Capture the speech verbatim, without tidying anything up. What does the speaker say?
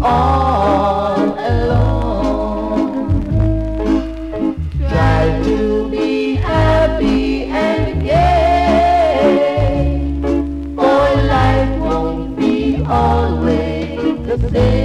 all alone. Try to be happy and gay, for life won't be always the same.